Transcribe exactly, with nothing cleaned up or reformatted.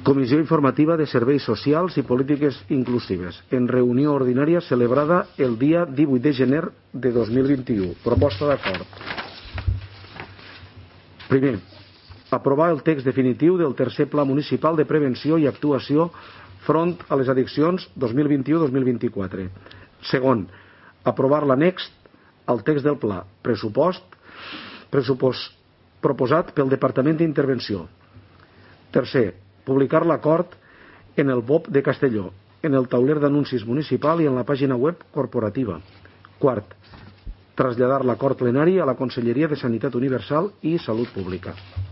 Comissió informativa de Serveis Socials i Polítiques Inclusives, en reunió ordinària celebrada el dia divuit de gener de dos mil vint-i-u. Proposta d'acord. Primer, aprovar el text definitiu del tercer Pla Municipal de Prevenció i Actuació front a les addiccions dos mil vint-i-u dos mil vint-i-quatre. Segon, aprovar l'annex al text del pla, pressupost, pressupost proposat pel Departament d'Intervenció. Tercer, publicar l'acord en el B O P de Castelló, en el tauler d'anuncis municipal i en la pàgina web corporativa. Quart, traslladar l'acord plenari a la Conselleria de Sanitat Universal i Salut Pública.